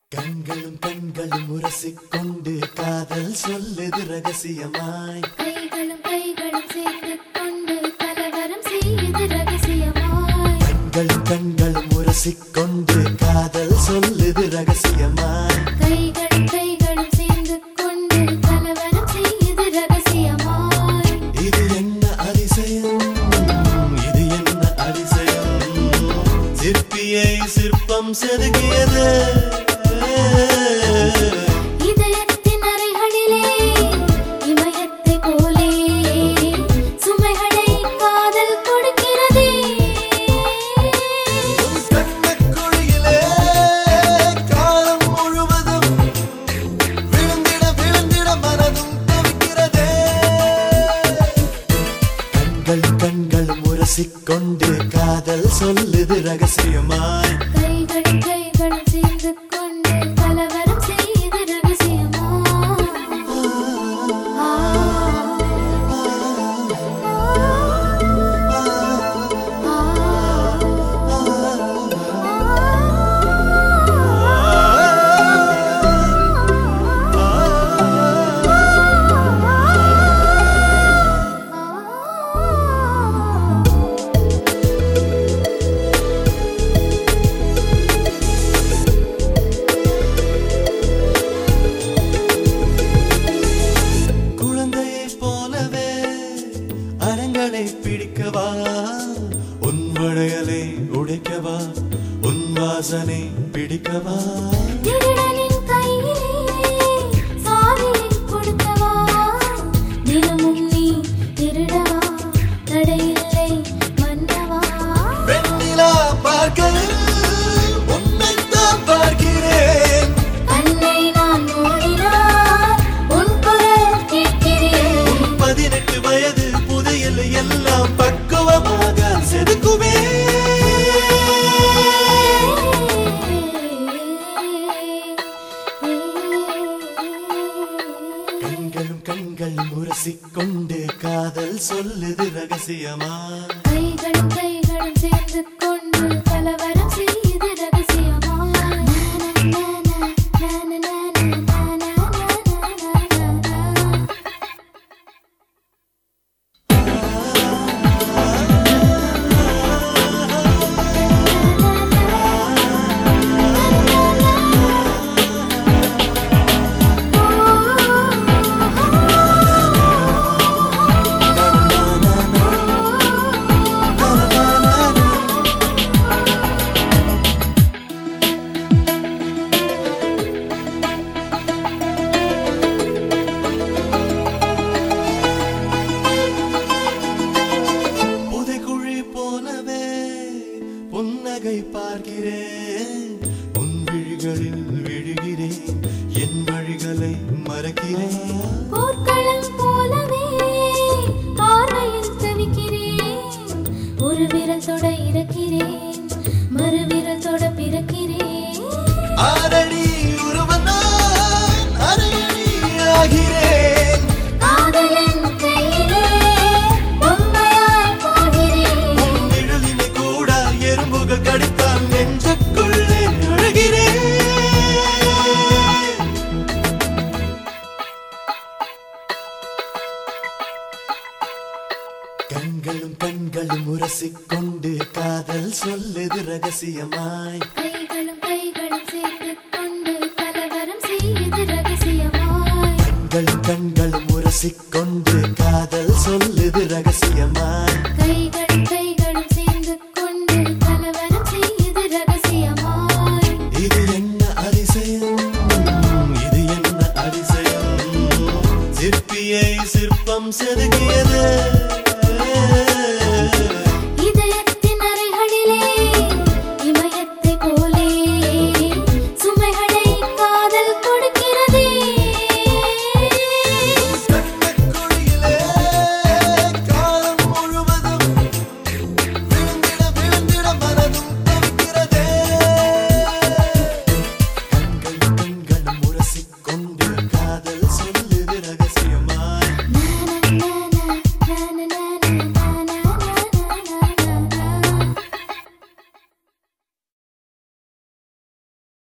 கண்களும் கண்களும் உரசிக்கொண்டு காதல் சொல்லுது ரகசியமாய். கைகளும் கைகளும் சேர்த்து கொண்டு கலவரம் செய்யுது ரகசியமாய். கண்களும் கண்களும் உரசிக்கொண்டு காதல் சொல்லுது ரகசியமாய். கைகளும் கைகளும் சேர்ந்து கொண்டு கலவரம் செய்யுது ரகசியமாய். இது என்ன அதிசயம், இது என்ன அதிசயம், சிற்பியை சிற்பம் செதுக்கியது. இதயத்தின் அறைகளிலே இமயத்தை போலே சுமைகளை காதல் கொடுக்கிறதே. கண்ணக்குழியிலே காலம் முழுவதும் விழுந்திட விழுந்திட மனதும் தவிக்கிறதே. கண்கள் கண்களும் உரசிக்கொண்டு காதல் சொல்லுது ரகசியமாய். கைகளும் கைகளும் சேர்ந்து கொண்டு கலவரம் செய்யுது ரகசியமாய். அரங்களை பிடிக்கவா, உன் வளையலை உடைக்கவா, உன் வாசனை பிடிக்கவா. திருடனின் கையிலே சாவியை கொடுக்கவா, தினமும் நீ திருடவா, தடையில்லை மன்னவா. வெண்ணிலா பார்க்கையில் உன்னைத்தான் பார்க்கிறேன், கண்ணை நான் மூடினால் உன் குரல் கேட்கிறேன். 18 வயது புதையல் எல்லாம் பக்குவமாக செதுக்குவே. கண்களும் கண்களும் உரசிக்கொண்டு காதல் சொல்லுது ரகசியமா. கைகளும் கைகளும் சேர்ந்து கொண்டு கலவரம் செய்யுது ரகசியமாய். புன்னகை பார்க்கிறேன், உன் விழிகளில் விழுகிறேன், என் வழிகளை மறக்கிறேன். போர்க்களம் போலவே பார்வையில் தவிக்கிறேன், ஒரு விரல் தொட இறக்கிறேன், மறு விரல் தொட பிறக்கிறேன். ஆரடி உருவனான் அரையடி ஆகிறேன், காதலன் கையிலே பொம்மையாய் போகிறேன். உன் நிழலினை கூட எறும்புகள் கடித்தால் நெஞ்சுக்குள்ளே அழுகிறேன். கண்களும் கண்களும் உரசிக்கொண்டு காதல் சொல்லுது ரகசியமாய். கைகளும் கைகளும் சேர்த்து கொண்டு கலவரம் செய்யுது ரகசியமாய். கண்களும் கண்களும் உரசிக்கொண்டு காதல் சொல்லுது ரகசியமாய். கைகள்